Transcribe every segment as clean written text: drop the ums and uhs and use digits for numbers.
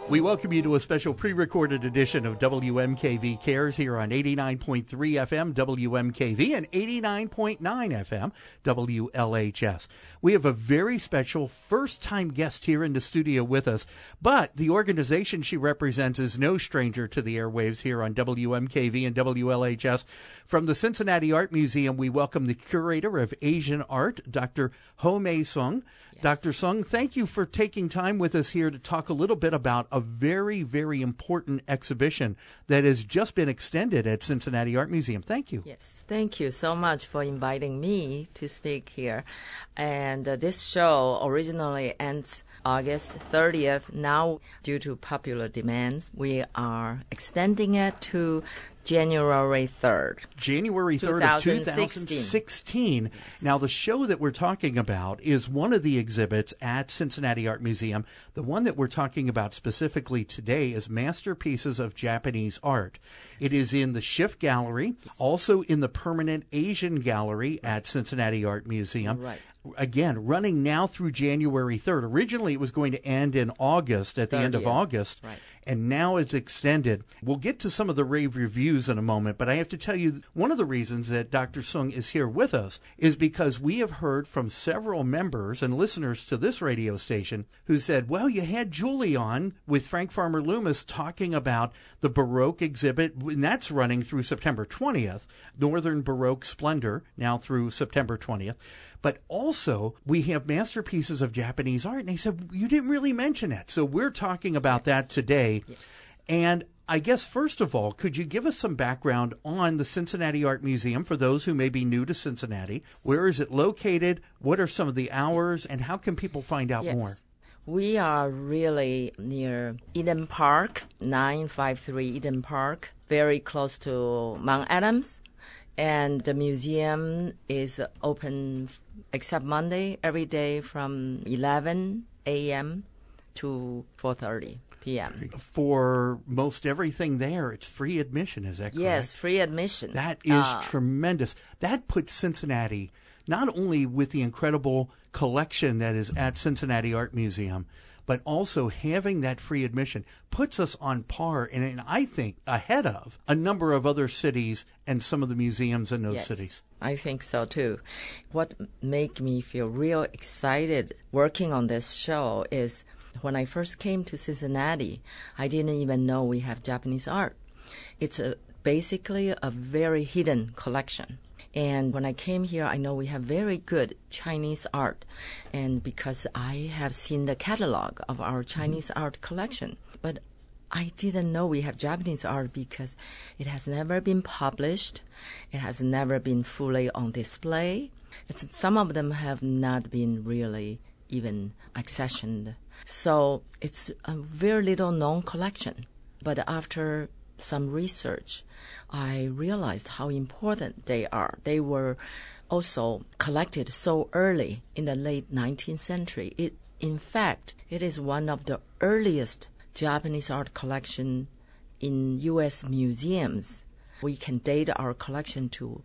We welcome you to a special pre-recorded edition of WMKV Cares here on 89.3 FM WMKV and 89.9 FM WLHS. We have a very special first-time guest here in the studio with us, but the organization she represents is no stranger to the airwaves here on WMKV and WLHS. From the Cincinnati Art Museum, we welcome the curator of Asian art, Dr. Ho-Mei Sung. Yes. Dr. Sung, thank you for taking time with us here to talk a little bit about a very, very important exhibition that has just been extended at Cincinnati Art Museum. Thank you. Yes, thank you so much for inviting me to speak here. And this show originally ends August 30th. Now, due to popular demand, we are extending it to January 3rd. January 3rd of 2016. Yes. Now, the show that we're talking about is one of the exhibits at Cincinnati Art Museum. The one that we're talking about specifically today is Masterpieces of Japanese Art. It is in the Schiff Gallery, also in the Permanent Asian Gallery at Cincinnati Art Museum. Right. Again, running now through January 3rd. Originally, it was going to end in August, at the end of August. Right. And now it's extended. We'll get to some of the rave reviews in a moment, but I have to tell you, one of the reasons that Dr. Sung is here with us is because we have heard from several members and listeners to this radio station who said, well, you had Julie on with Frank Farmer Loomis talking about the Baroque exhibit, and that's running through September 20th, Northern Baroque Splendor, now through September 20th. But also, we have Masterpieces of Japanese Art. And they said, you didn't really mention it. So we're talking about that today. Yes. And I guess, first of all, could you give us some background on the Cincinnati Art Museum for those who may be new to Cincinnati? Where is it located? What are some of the hours? And how can people find out more? We are really near Eden Park, 953 Eden Park, very close to Mount Adams. And the museum is open except Monday, every day from 11 a.m. to 4:30 p.m. For most everything there, it's free admission, is that correct? Yes, free admission. That is tremendous. That puts Cincinnati not only with the incredible collection that is at Cincinnati Art Museum, but also having that free admission puts us on par and I think ahead of a number of other cities and some of the museums in those cities. I think so too. What made me feel real excited working on this show is when I first came to Cincinnati, I didn't even know we have Japanese art. It's basically a very hidden collection. And when I came here, I know we have very good Chinese art. And because I have seen the catalog of our Chinese art collection, but I didn't know we have Japanese art because it has never been published. It has never been fully on display. Some of them have not been really even accessioned. So it's a very little known collection. But after some research, I realized how important they are. They were also collected so early in the late 19th century. In fact, it is one of the earliest Japanese art collection in U.S. museums. We can date our collection to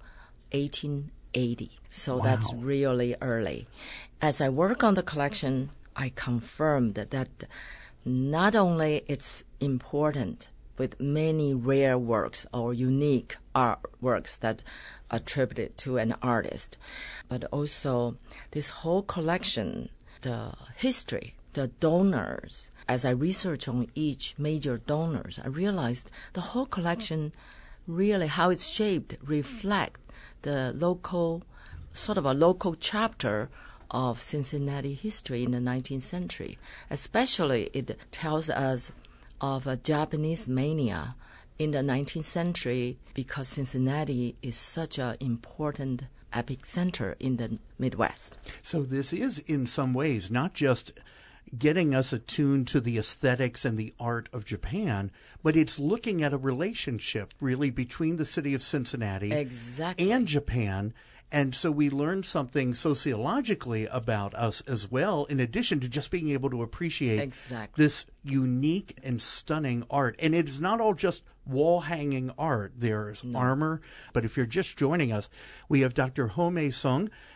1880. So Wow. That's really early. As I work on the collection, I confirmed that not only it's important with many rare works or unique artworks that attributed to an artist, but also this whole collection, the history, the donors. As I research on each major donors, I realized the whole collection, really how it's shaped, reflect the local, sort of a local chapter of Cincinnati history in the 19th century. Especially it tells us of a Japanese mania in the 19th century because Cincinnati is such an important epic center in the Midwest. So this is in some ways not just getting us attuned to the aesthetics and the art of Japan, but it's looking at a relationship really between the city of Cincinnati and Japan. And so we learned something sociologically about us as well, in addition to just being able to appreciate this unique and stunning art. And it's not all just wall-hanging art. There's armor. But if you're just joining us, we have Dr. Ho-Mei Sung,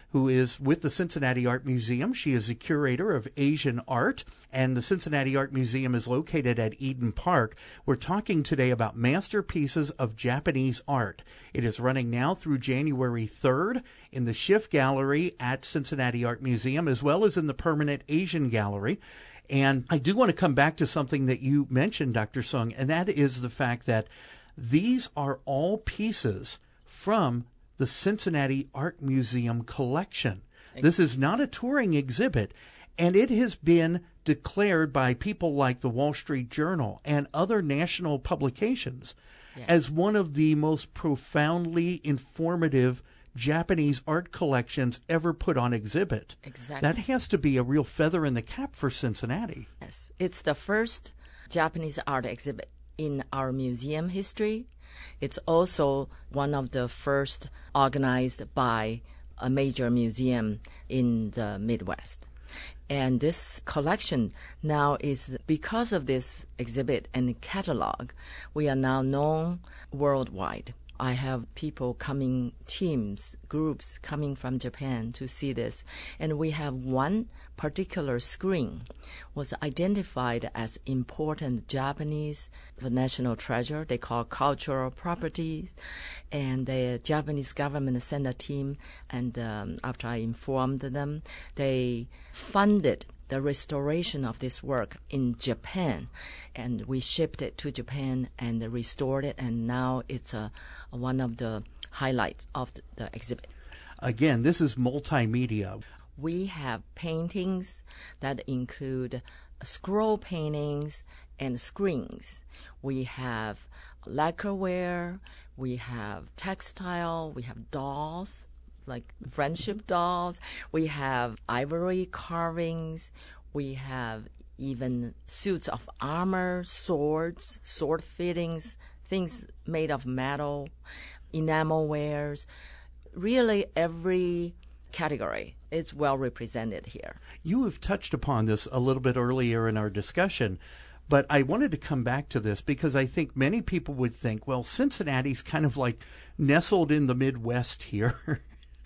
who is with the Cincinnati Art Museum. She is a curator of Asian art, and the Cincinnati Art Museum is located at Eden Park. We're talking today about Masterpieces of Japanese Art. It is running now through January 3rd in the Schiff Gallery at Cincinnati Art Museum, as well as in the Permanent Asian Gallery. And I do want to come back to something that you mentioned, Dr. Sung, and that is the fact that these are all pieces from the Cincinnati Art Museum collection. This is not a touring exhibit, and it has been declared by people like the Wall Street Journal and other national publications as one of the most profoundly informative Japanese art collections ever put on exhibit. Exactly. That has to be a real feather in the cap for Cincinnati. Yes, it's the first Japanese art exhibit in our museum history. It's also one of the first organized by a major museum in the Midwest. And this collection now is, because of this exhibit and catalog, we are now known worldwide. I have people coming, teams, groups coming from Japan to see this. And we have one particular screen was identified as important Japanese, the national treasure, they call cultural properties. And the Japanese government sent a team, and after I informed them, they funded the restoration of this work in Japan, and we shipped it to Japan and restored it, and now it's one of the highlights of the exhibit. Again, this is multimedia. We have paintings that include scroll paintings and screens. We have lacquerware, we have textile, we have dolls, like friendship dolls. We have ivory carvings. We have even suits of armor, swords, sword fittings, things made of metal, enamel wares. Really every category is well represented here. You have touched upon this a little bit earlier in our discussion, but I wanted to come back to this because I think many people would think, well, Cincinnati's kind of like nestled in the Midwest here.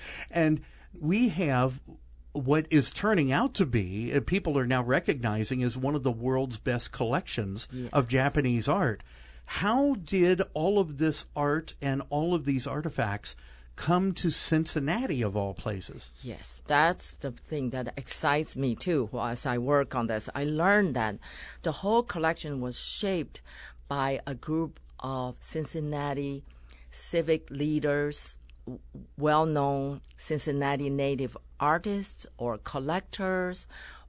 And we have what is turning out to be, people are now recognizing, as one of the world's best collections of Japanese art. How did all of this art and all of these artifacts come to Cincinnati, of all places? Yes, that's the thing that excites me too. As I work on this, I learned that the whole collection was shaped by a group of Cincinnati civic leaders, well-known Cincinnati native artists or collectors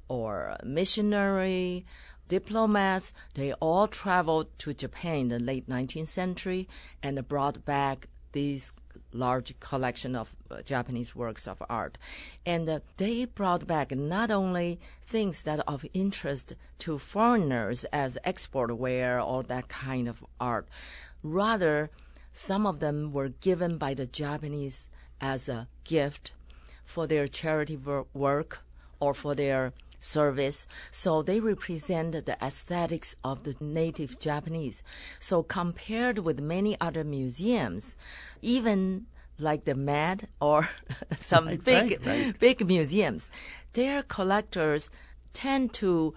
or missionary, diplomats. They all traveled to Japan in the late 19th century and brought back these large collection of Japanese works of art. And they brought back not only things that are of interest to foreigners as export ware or that kind of art, rather some of them were given by the Japanese as a gift for their charity work or for their service. So they represent the aesthetics of the native Japanese. So compared with many other museums, even like the Met or some big museums, their collectors tend to,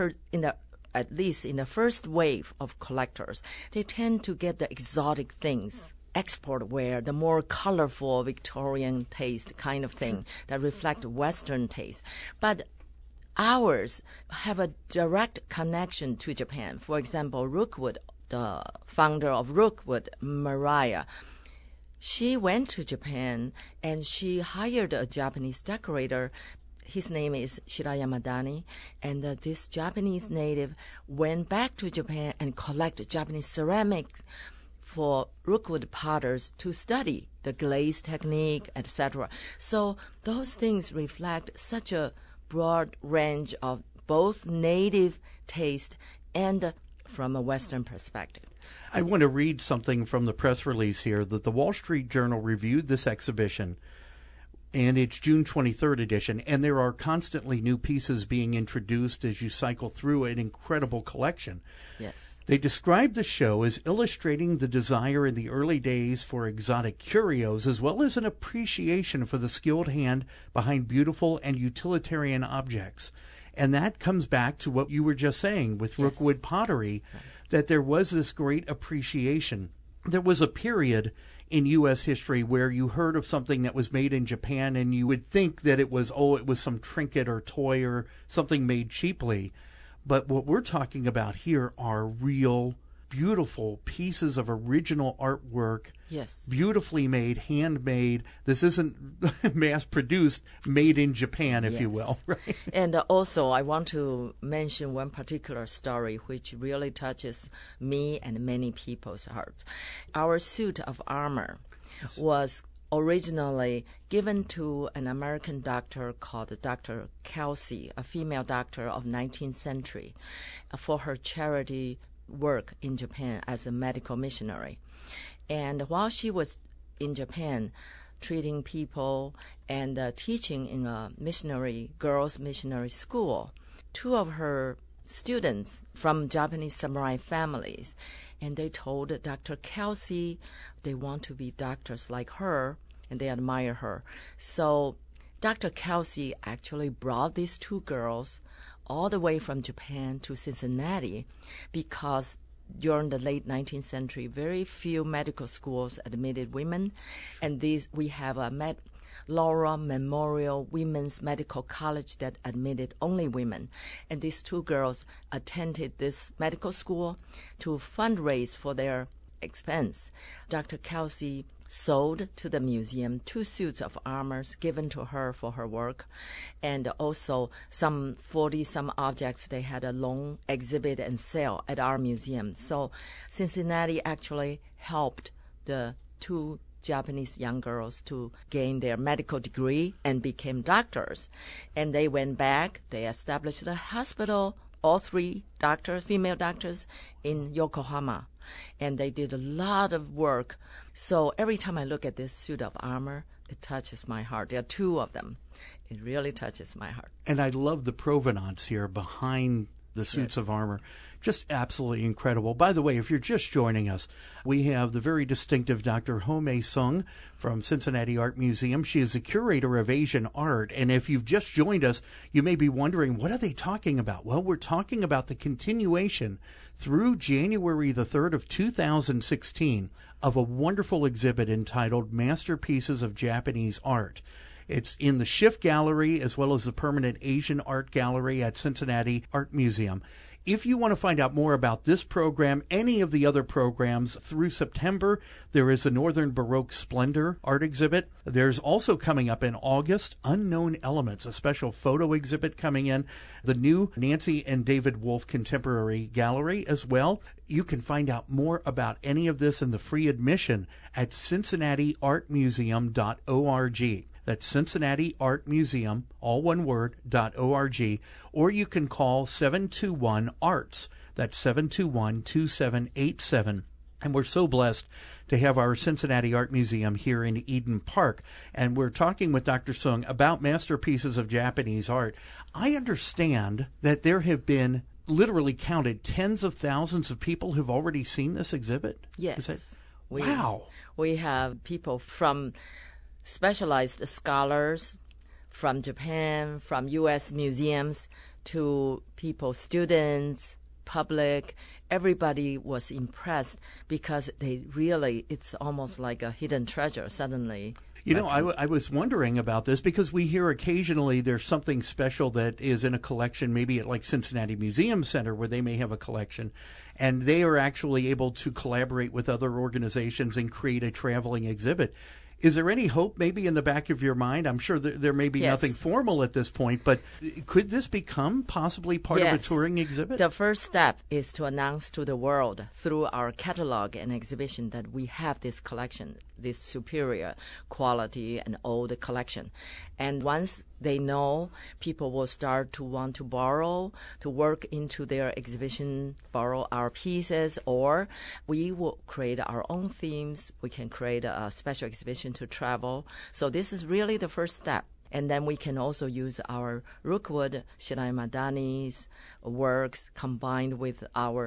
at least in the first wave of collectors, they tend to get the exotic things, export wear, the more colorful Victorian taste kind of thing that reflect Western taste. But ours have a direct connection to Japan. For example, Rookwood, the founder of Rookwood, Mariah, she went to Japan and she hired a Japanese decorator. His name is Shiraya Madani, and this Japanese native went back to Japan and collected Japanese ceramics for Rookwood potters to study the glaze technique, etc. So those things reflect such a broad range of both native taste and from a Western perspective. I want to read something from the press release here that the Wall Street Journal reviewed this exhibition, and it's June 23rd edition, and there are constantly new pieces being introduced as you cycle through an incredible collection. Yes. They described the show as illustrating the desire in the early days for exotic curios, as well as an appreciation for the skilled hand behind beautiful and utilitarian objects. And that comes back to what you were just saying with Rookwood pottery, that there was this great appreciation. There was a period in U.S. history where you heard of something that was made in Japan and you would think that it was some trinket or toy or something made cheaply. But what we're talking about here are real, beautiful pieces of original artwork. Yes. Beautifully made, handmade. This isn't mass-produced, made in Japan, if you will. Right? And also, I want to mention one particular story which really touches me and many people's hearts. Our suit of armor was originally given to an American doctor called Dr. Kelsey, a female doctor of 19th century, for her charity work in Japan as a medical missionary. And while she was in Japan treating people and teaching in a girls' missionary school, two of her students from Japanese samurai families, and they told Dr. Kelsey they want to be doctors like her, and they admire her. So Dr. Kelsey actually brought these two girls all the way from Japan to Cincinnati because during the late 19th century, very few medical schools admitted women, and we have a Laura Memorial Women's Medical College that admitted only women. And these two girls attended this medical school to fundraise for their expense. Dr. Kelsey sold to the museum 2 suits of armors given to her for her work, and also some 40-some objects. They had a long exhibit and sale at our museum. So Cincinnati actually helped the 2 Japanese young girls to gain their medical degree and became doctors. And they went back, they established a hospital, all 3 female doctors in Yokohama. And they did a lot of work. So every time I look at this suit of armor, it touches my heart. There are 2 of them. It really touches my heart. And I love the provenance here behind the suits of armor. Just absolutely incredible. By the way, if you're just joining us, we have the very distinctive Dr. Ho-Mei Sung from Cincinnati Art Museum. She is the curator of Asian art. And if you've just joined us, you may be wondering, what are they talking about? Well, we're talking about the continuation through January the 3rd of 2016 of a wonderful exhibit entitled Masterpieces of Japanese Art. It's in the Schiff Gallery as well as the permanent Asian Art Gallery at Cincinnati Art Museum. If you want to find out more about this program, any of the other programs, through September, there is a Northern Baroque Splendor art exhibit. There's also coming up in August, Unknown Elements, a special photo exhibit coming in, the new Nancy and David Wolf Contemporary Gallery as well. You can find out more about any of this in the free admission at CincinnatiArtMuseum.org. That's Cincinnati Art Museum, all one word, .org, or you can call 721-ARTS. That's 721-2787. And we're so blessed to have our Cincinnati Art Museum here in Eden Park. And we're talking with Dr. Sung about masterpieces of Japanese art. I understand that there have been, literally counted, tens of thousands of people who've already seen this exhibit? Yes. Wow. We have people from specialized scholars from Japan, from U.S. museums, to students, public. Everybody was impressed because it's almost like a hidden treasure suddenly. You know, I was wondering about this because we hear occasionally there's something special that is in a collection, maybe at like Cincinnati Museum Center where they may have a collection, and they are actually able to collaborate with other organizations and create a traveling exhibit. Is there any hope maybe in the back of your mind? I'm sure there may be nothing formal at this point, but could this become possibly part of a touring exhibit? The first step is to announce to the world through our catalog and exhibition that we have this collection, this superior quality and old collection. And once they know, people will start to want to borrow, to work into their exhibition, borrow our pieces, or we will create our own themes. We can create a special exhibition to travel. So this is really the first step. And then we can also use our Rookwood Shirai Madani's works combined with our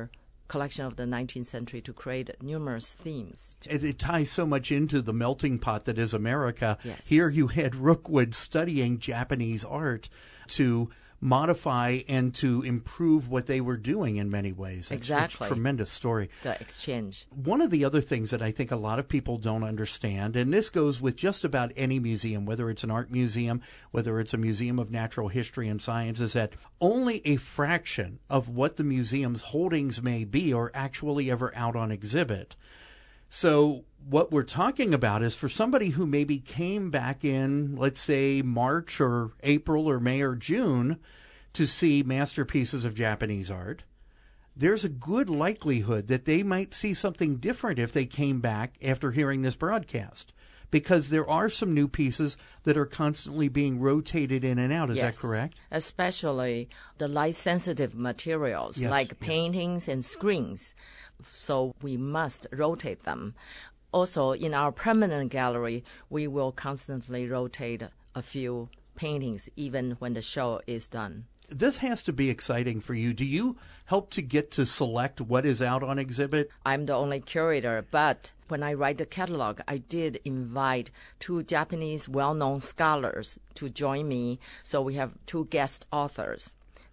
collection of the 19th century to create numerous themes. It ties so much into the melting pot that is America. Yes. Here you had Rookwood studying Japanese art to modify and to improve what they were doing in many ways. Exactly. It's a tremendous story. The exchange. One of the other things that I think a lot of people don't understand, and this goes with just about any museum, whether it's an art museum, whether it's a museum of natural history and science, is that only a fraction of what the museum's holdings may be are actually ever out on exhibit. So what we're talking about is for somebody who maybe came back in, let's say, March or April or May or June to see masterpieces of Japanese art, there's a good likelihood that they might see something different if they came back after hearing this broadcast, because there are some new pieces that are constantly being rotated in and out. Is that correct? Especially the light-sensitive materials like paintings and screens. So we must rotate them. Also, in our permanent gallery, we will constantly rotate a few paintings even when the show is done. This has to be exciting for you. Do you help to get to select what is out on exhibit? I'm the only curator, but when I write the catalog, I did invite 2 Japanese well-known scholars to join me. So we have 2 guest authors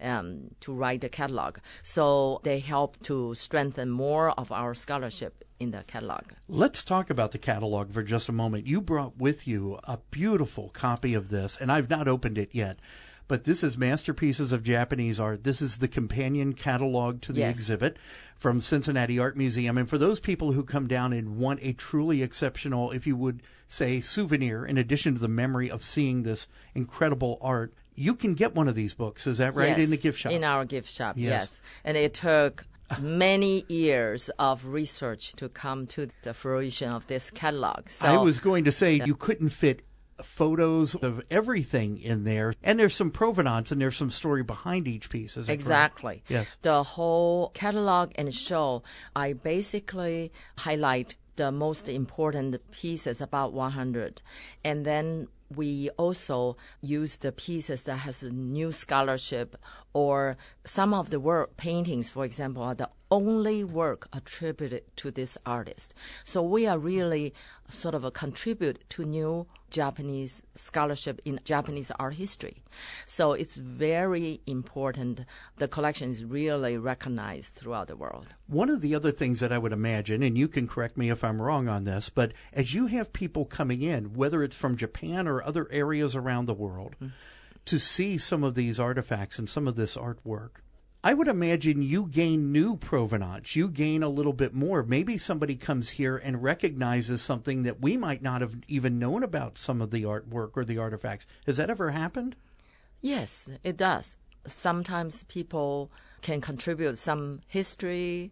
to write the catalog. So they help to strengthen more of our scholarship in the catalog. Let's talk about the catalog for just a moment. You brought with you a beautiful copy of this, and I've not opened it yet. But this is Masterpieces of Japanese Art. This is the companion catalog to the exhibit from Cincinnati Art Museum. And for those people who come down and want a truly exceptional, if you would say, souvenir, in addition to the memory of seeing this incredible art, you can get one of these books. Is that right? Yes, in the gift shop? In our gift shop, yes. And it took many years of research to come to the fruition of this catalog. So, I was going to say you couldn't fit photos of everything in there, and there's some provenance and there's some story behind each piece. Is that exactly. Correct? Yes. The whole catalog and show, I basically highlight the most important pieces, about 100, and then we also use the pieces that has a new scholarship, or some of the work paintings, for example, are the only work attributed to this artist. So we are really sort of a contribute to new Japanese scholarship in Japanese art history. So it's very important. The collection is really recognized throughout the world. One of the other things that I would imagine, and you can correct me if I'm wrong on this, but as you have people coming in, whether it's from Japan or other areas around the world, to see some of these artifacts and some of this artwork, I would imagine you gain new provenance. You gain a little bit more. Maybe somebody comes here and recognizes something that we might not have even known about some of the artwork or the artifacts. Has that ever happened? Yes, it does. Sometimes people can contribute some history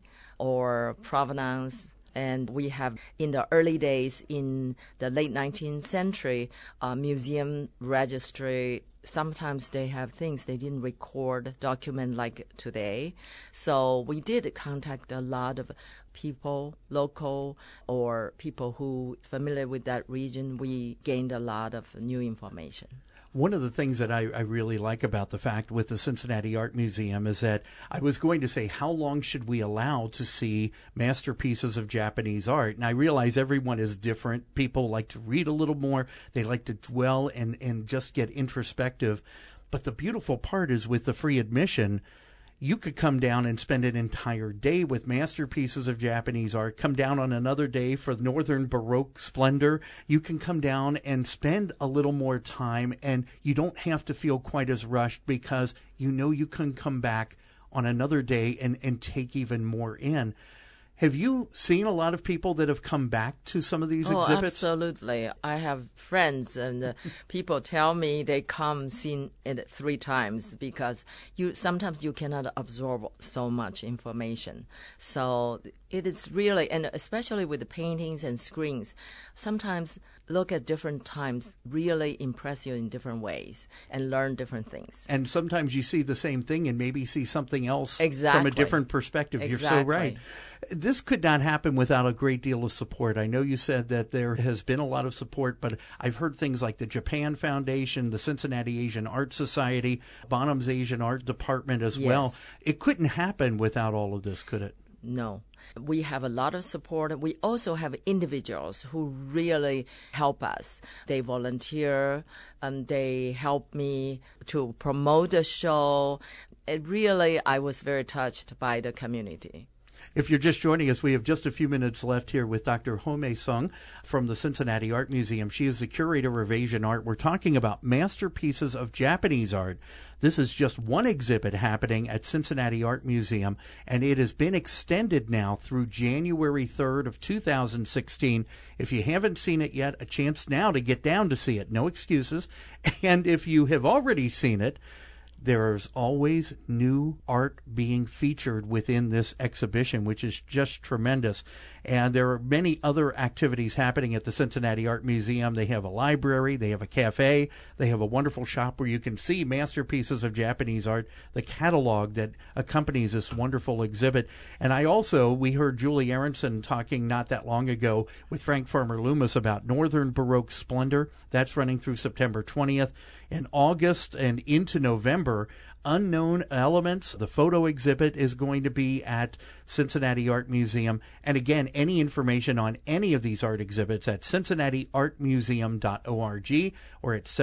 or provenance. And we have, in the early days, in the late 19th century, museum registry, sometimes they have things they didn't record, document like today. So we did contact a lot of people, local or people who familiar with that region. We gained a lot of new information. One of the things that I really like about the fact with the Cincinnati Art Museum is that I was going to say, how long should we allow to see masterpieces of Japanese art? And I realize everyone is different. People like to read a little more. They like to dwell and just get introspective. But the beautiful part is with the free admission, you could come down and spend an entire day with masterpieces of Japanese art, come down on another day for Northern Baroque splendor. You can come down and spend a little more time, and you don't have to feel quite as rushed because you know you can come back on another day and take even more in. Have you seen a lot of people that have come back to some of these exhibits? Absolutely. I have friends and people tell me they come seen it 3 times because sometimes you cannot absorb so much information. So it is really, and especially with the paintings and screens, sometimes look at different times really impress you in different ways and learn different things. And sometimes you see the same thing and maybe see something else exactly. from a different perspective. Exactly. You're so right. This could not happen without a great deal of support. I know you said that there has been a lot of support, but I've heard things like the Japan Foundation, the Cincinnati Asian Art Society, Bonham's Asian Art Department as well. It couldn't happen without all of this, could it? No. We have a lot of support. We also have individuals who really help us. They volunteer, and they help me to promote the show. I was very touched by the community. If you're just joining us, we have just a few minutes left here with Dr. Ho-Mei Sung from the Cincinnati Art Museum. She is the curator of Asian art. We're talking about masterpieces of Japanese art. This is just one exhibit happening at Cincinnati Art Museum, and it has been extended now through January 3rd of 2016. If you haven't seen it yet, a chance now to get down to see it. No excuses. And if you have already seen it, there's always new art being featured within this exhibition, which is just tremendous. And there are many other activities happening at the Cincinnati Art Museum. They have a library, they have a cafe, they have a wonderful shop where you can see masterpieces of Japanese art, the catalog that accompanies this wonderful exhibit. And we heard Julie Aronson talking not that long ago with Frank Farmer Loomis about Northern Baroque Splendor. That's running through September 20th. In August and into November, Unknown Elements, the photo exhibit, is going to be at Cincinnati Art Museum. And again, any information on any of these art exhibits at cincinnatiartmuseum.org or at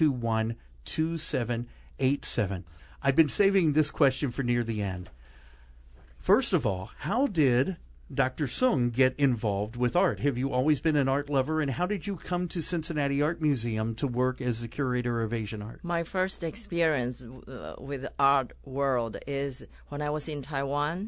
721-2787. I've been saving this question for near the end. First of all, how did Dr. Sung get involved with art? Have you always been an art lover, and how did you come to Cincinnati Art Museum to work as the curator of Asian art? My first experience with the art world is when I was in Taiwan.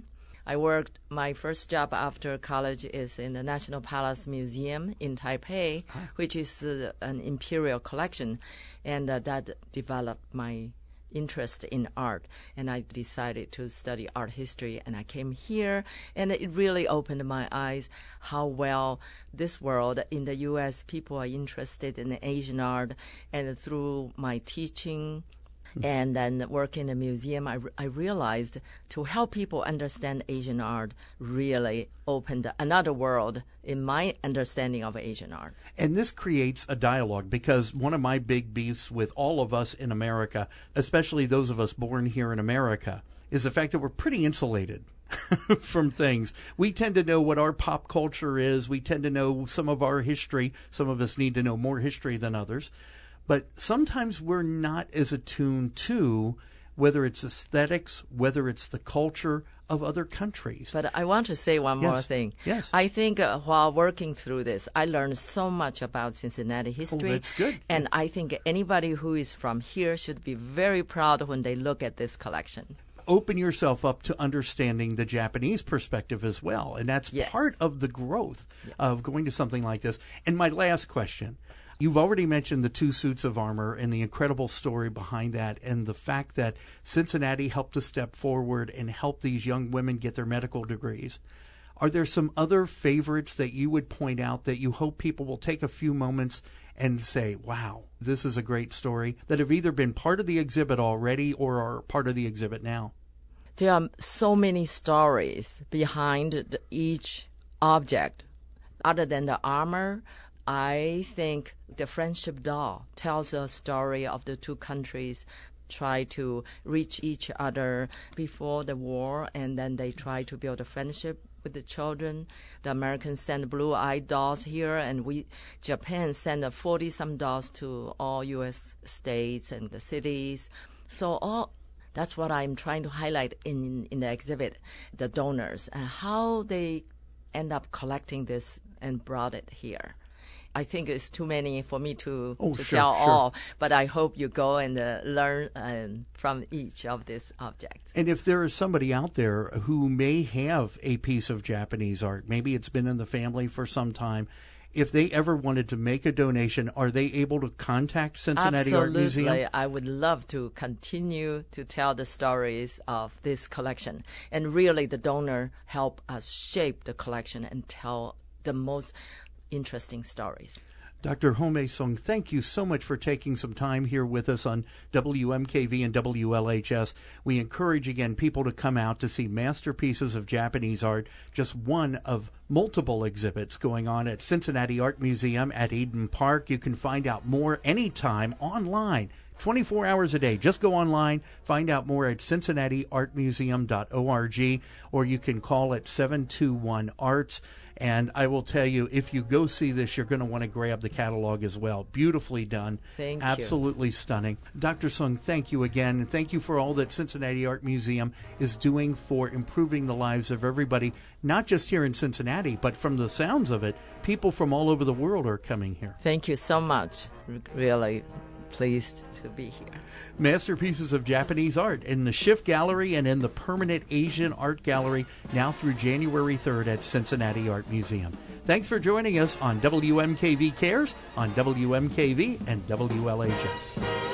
My first job after college is in the National Palace Museum in Taipei, which is an imperial collection, and that developed my interest in art, and I decided to study art history, and I came here, and it really opened my eyes how well this world in the U.S. people are interested in Asian art. And through my teaching and then work in the museum, I realized to help people understand Asian art really opened another world in my understanding of Asian art. And this creates a dialogue, because one of my big beefs with all of us in America, especially those of us born here in America, is the fact that we're pretty insulated from things. We tend to know what our pop culture is. We tend to know some of our history. Some of us need to know more history than others. But sometimes we're not as attuned to whether it's aesthetics, whether it's the culture of other countries. But I want to say one more thing. Yes. I think while working through this, I learned so much about Cincinnati history. Oh, that's good. And I think anybody who is from here should be very proud when they look at this collection. Open yourself up to understanding the Japanese perspective as well. And that's part of the growth of going to something like this. And my last question. You've already mentioned the 2 suits of armor and the incredible story behind that, and the fact that Cincinnati helped to step forward and help these young women get their medical degrees. Are there some other favorites that you would point out that you hope people will take a few moments and say, wow, this is a great story, that have either been part of the exhibit already or are part of the exhibit now? There are so many stories behind each object. Other than the armor, I think the Friendship Doll tells a story of the two countries try to reach each other before the war, and then they try to build a friendship with the children. The Americans send blue-eyed dolls here, and Japan sent 40-some dolls to all U.S. states and the cities. So that's what I'm trying to highlight in the exhibit, the donors, and how they end up collecting this and brought it here. I think it's too many for me to tell all, but I hope you go and learn from each of these objects. And if there is somebody out there who may have a piece of Japanese art, maybe it's been in the family for some time, if they ever wanted to make a donation, are they able to contact Cincinnati Art Museum? Absolutely. I would love to continue to tell the stories of this collection. And really, the donor help us shape the collection and tell the most interesting stories. Dr. Ho-Mei Sung, thank you so much for taking some time here with us on WMKV and WLHS. We encourage, again, people to come out to see masterpieces of Japanese art, just one of multiple exhibits going on at Cincinnati Art Museum at Eden Park. You can find out more anytime online, 24 hours a day. Just go online, find out more at cincinnatiartmuseum.org, or you can call at 721-ARTS. And I will tell you, if you go see this, you're going to want to grab the catalog as well. Beautifully done. Thank you. Absolutely stunning. Dr. Sung, thank you again. And thank you for all that Cincinnati Art Museum is doing for improving the lives of everybody, not just here in Cincinnati, but from the sounds of it, people from all over the world are coming here. Thank you so much. Really pleased to be here. Masterpieces of Japanese art in the Schiff Gallery and in the permanent Asian Art Gallery now through January 3rd at Cincinnati Art Museum. Thanks for joining us on WMKV Cares on WMKV and WLHS.